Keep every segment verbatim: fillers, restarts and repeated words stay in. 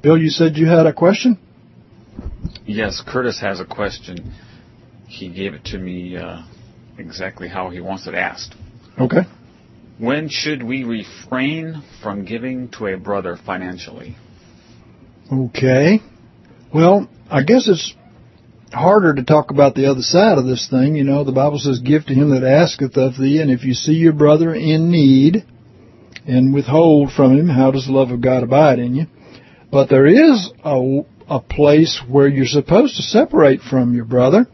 Bill, you said you had a question? Yes, Curtis has a question. He gave it to me uh, exactly how he wants it asked. Okay. When should we refrain from giving to a brother financially? Okay. Well, I guess it's harder to talk about the other side of this thing. You know, the Bible says, give to him that asketh of thee, and if you see your brother in need and withhold from him, how does the love of God abide in you? But there is a, a place where you're supposed to separate from your brother,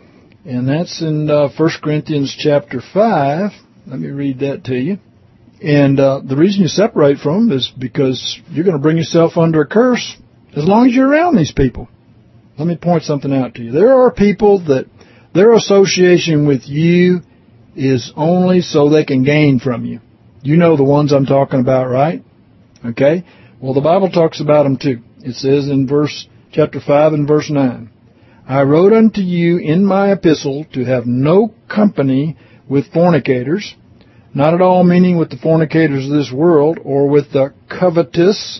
and that's in uh, First Corinthians chapter five. Let me read that to you. And uh, the reason you separate from them is because you're going to bring yourself under a curse as long as you're around these people. Let me point something out to you. There are people that their association with you is only so they can gain from you. You know the ones I'm talking about, right? Okay? Well, the Bible talks about them too. It says in verse chapter five and verse nine, I wrote unto you in my epistle to have no company with fornicators, not at all meaning with the fornicators of this world, or with the covetous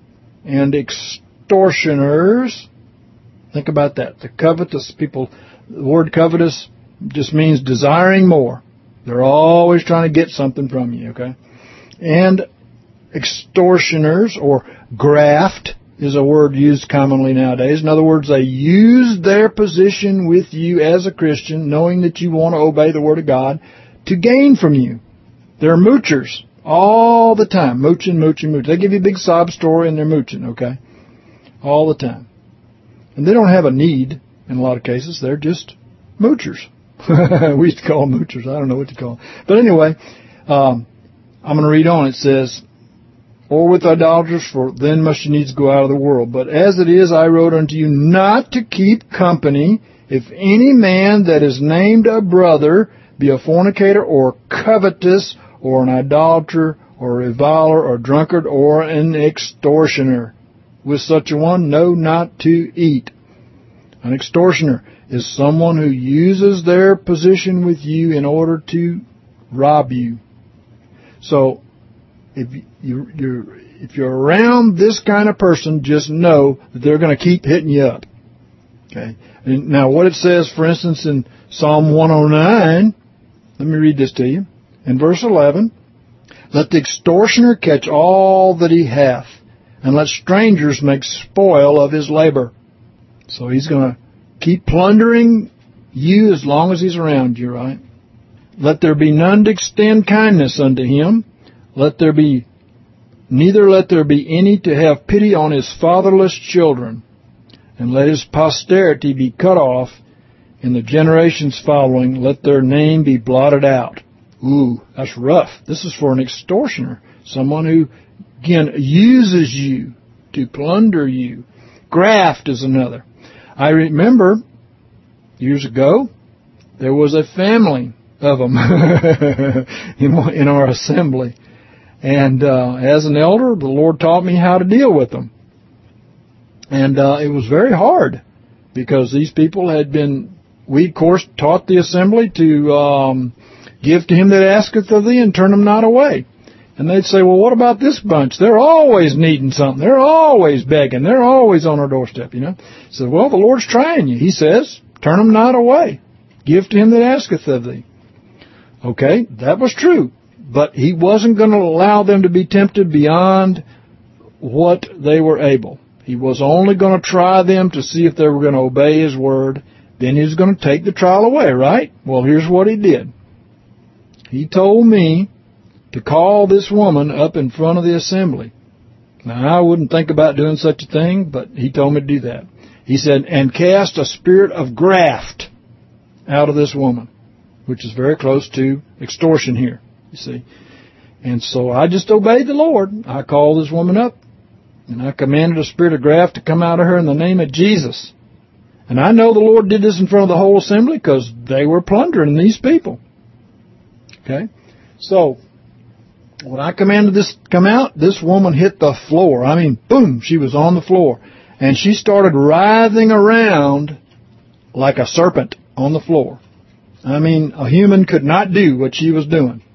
and extortioners. Think about that. The covetous people, the word covetous just means desiring more. They're always trying to get something from you, okay? And extortioners, or graft, is a word used commonly nowadays. In other words, they use their position with you as a Christian, knowing that you want to obey the Word of God, to gain from you. They're moochers all the time. Mooching, mooching, mooching. They give you a big sob story and they're mooching, okay? All the time. And they don't have a need in a lot of cases. They're just moochers. We used to call them moochers. I don't know what to call them. But anyway, um, I'm going to read on. It says, or with idolaters, for then must you needs go out of the world. But as it is, I wrote unto you not to keep company, if any man that is named a brother be a fornicator, or covetous, or an idolater, or a reviler, or drunkard, or an extortioner. With such a one, no, not to eat. An extortioner is someone who uses their position with you in order to rob you. So, if you, you're if you're around this kind of person, just know that they're going to keep hitting you up. Okay. And now, what it says, for instance, in Psalm one oh nine, let me read this to you. In verse eleven, let the extortioner catch all that he hath, and let strangers make spoil of his labor. So he's going to keep plundering you as long as he's around you, right? Let there be none to extend kindness unto him. Let there be, neither let there be any to have pity on his fatherless children. And let his posterity be cut off. In the generations following, let their name be blotted out. Ooh, that's rough. This is for an extortioner. Someone who, again, uses you to plunder you. Graft is another. I remember years ago, there was a family of them in our assembly. And uh, as an elder, the Lord taught me how to deal with them. And uh, it was very hard because these people had been, we, of course, taught the assembly to um, give to him that asketh of thee and turn them not away. And they'd say, well, what about this bunch? They're always needing something. They're always begging. They're always on our doorstep, you know. I said, well, the Lord's trying you. He says, turn them not away. Give to him that asketh of thee. Okay, that was true. But he wasn't going to allow them to be tempted beyond what they were able. He was only going to try them to see if they were going to obey his word. Then he was going to take the trial away, right? Well, here's what he did. He told me to call this woman up in front of the assembly. Now, I wouldn't think about doing such a thing, but he told me to do that. He said, and cast a spirit of graft out of this woman, which is very close to extortion here, you see. And so I just obeyed the Lord. I called this woman up, and I commanded a spirit of graft to come out of her in the name of Jesus. And I know the Lord did this in front of the whole assembly because they were plundering these people. Okay? So, when I commanded this to come out, this woman hit the floor. I mean, boom, she was on the floor. And she started writhing around like a serpent on the floor. I mean, a human could not do what she was doing.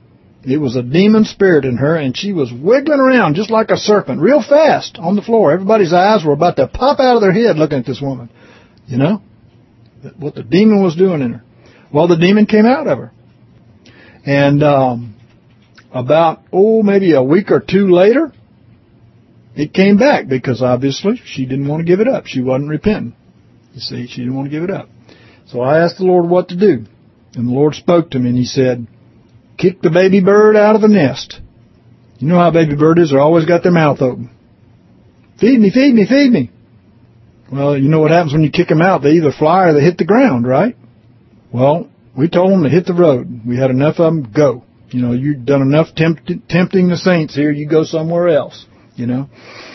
It was a demon spirit in her, and she was wiggling around just like a serpent, real fast on the floor. Everybody's eyes were about to pop out of their head looking at this woman. You know? What the demon was doing in her. Well, the demon came out of her. And um, about, oh, maybe a week or two later, it came back because obviously she didn't want to give it up. She wasn't repenting. You see, she didn't want to give it up. So I asked the Lord what to do. And the Lord spoke to me and He said, kick the baby bird out of the nest. You know how a baby bird is. They're always got their mouth open. Feed me, feed me, feed me. Well, you know what happens when you kick them out? They either fly or they hit the ground, right? Well, we told them to hit the road. We had enough of them. Go. You know, you've done enough tempt- tempting the saints here. You go somewhere else, you know.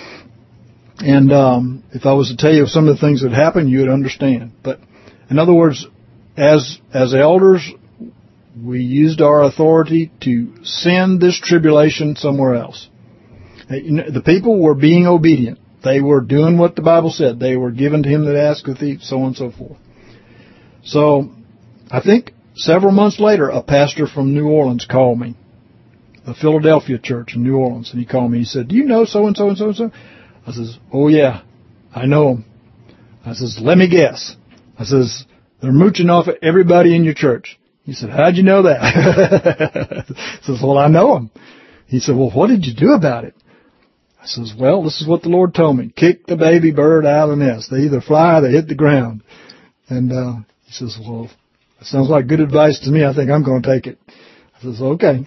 And um, if I was to tell you some of the things that happened, you would understand. But in other words, as as elders, we used our authority to send this tribulation somewhere else. The people were being obedient. They were doing what the Bible said. They were given to him that asketh thee, so on and so forth. So, I think several months later, a pastor from New Orleans called me, the Philadelphia church in New Orleans, and he called me. He said, do you know so-and-so and so-and-so? I says, oh, yeah, I know them. I says, let me guess. I says, they're mooching off at everybody in your church. He said, how'd you know that? I says, well, I know them. He said, well, what did you do about it? I says, well, this is what the Lord told me. Kick the baby bird out of the nest. They either fly or they hit the ground. And uh, he says, well, that sounds like good advice to me. I think I'm going to take it. I says, okay.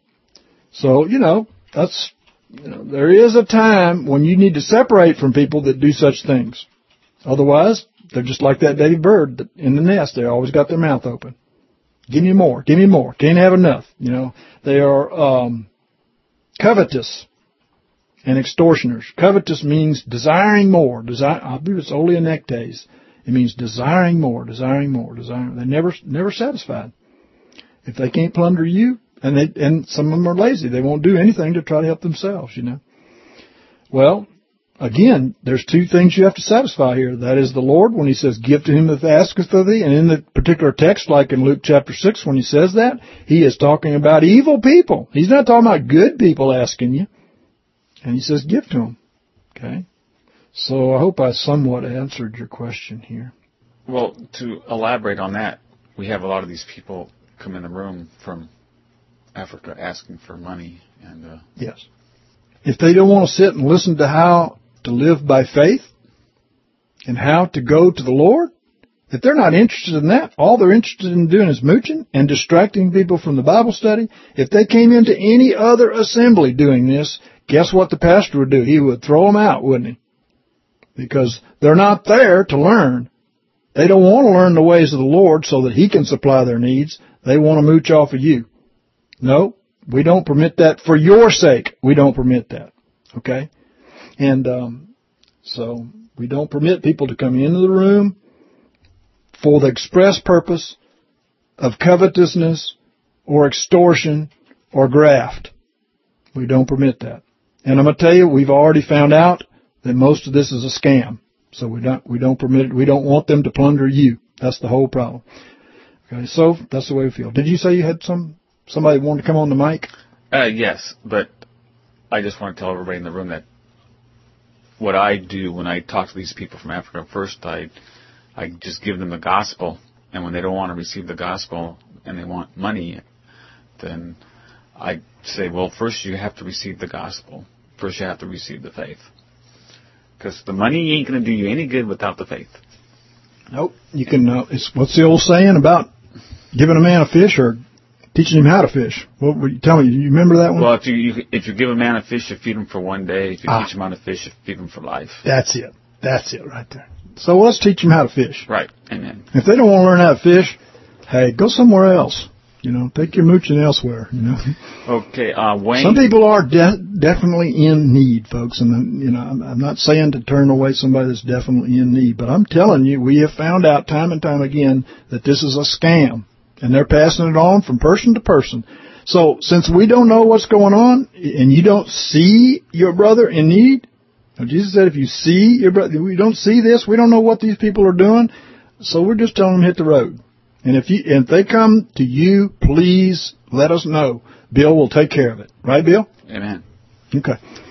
So, you know, that's, you know, there is a time when you need to separate from people that do such things. Otherwise, they're just like that baby bird in the nest. They always got their mouth open. Give me more. Give me more. Can't have enough. You know, they are um, covetous and extortioners. Covetous means desiring more. Desire, I believe it's only a nectase. It means desiring more, desiring more, desiring. They're never, never satisfied. If they can't plunder you, and they, and some of them are lazy. They won't do anything to try to help themselves, you know. Well, again, there's two things you have to satisfy here. That is the Lord, when He says, give to him that asketh of thee. And in the particular text, like in Luke chapter six, when He says that, He is talking about evil people. He's not talking about good people asking you. And He says, give to them. Okay? So I hope I somewhat answered your question here. Well, to elaborate on that, we have a lot of these people come in the room from Africa asking for money. And uh, yes. If they don't want to sit and listen to how to live by faith and how to go to the Lord, if they're not interested in that, all they're interested in doing is mooching and distracting people from the Bible study. If they came into any other assembly doing this, guess what the pastor would do? He would throw them out, wouldn't he? Because they're not there to learn. They don't want to learn the ways of the Lord so that He can supply their needs. They want to mooch off of you. No, we don't permit that for your sake. We don't permit that. Okay? And um, so we don't permit people to come into the room for the express purpose of covetousness or extortion or graft. We don't permit that. And I'm going to tell you, we've already found out that most of this is a scam. So we don't we don't permit it. We don't want them to plunder you. That's the whole problem. Okay, so that's the way we feel. Did you say you had some somebody wanted to come on the mic? Uh, yes, but I just want to tell everybody in the room that what I do when I talk to these people from Africa, first I I just give them the gospel, and when they don't want to receive the gospel and they want money, then I say, well, first you have to receive the gospel. First you have to receive the faith. Because the money ain't going to do you any good without the faith. Nope. You can. Uh, it's what's the old saying about giving a man a fish or teaching him how to fish? What would you tell me? You remember that one? Well, if you, you if you give a man a fish, you feed him for one day. If you ah. teach him how to fish, you feed him for life. That's it. That's it right there. So let's teach them how to fish. Right. Amen. If they don't want to learn how to fish, hey, go somewhere else. You know, take your mooching elsewhere, you know. Okay, uh, Wayne. Some people are de- definitely in need, folks. And, you know, I'm, I'm not saying to turn away somebody that's definitely in need. But I'm telling you, we have found out time and time again that this is a scam. And they're passing it on from person to person. So since we don't know what's going on and you don't see your brother in need, Jesus said if you see your brother, we don't see this, we don't know what these people are doing. So we're just telling them hit the road. And if you, if they come to you, please let us know. Bill will take care of it. Right, Bill? Amen. Okay.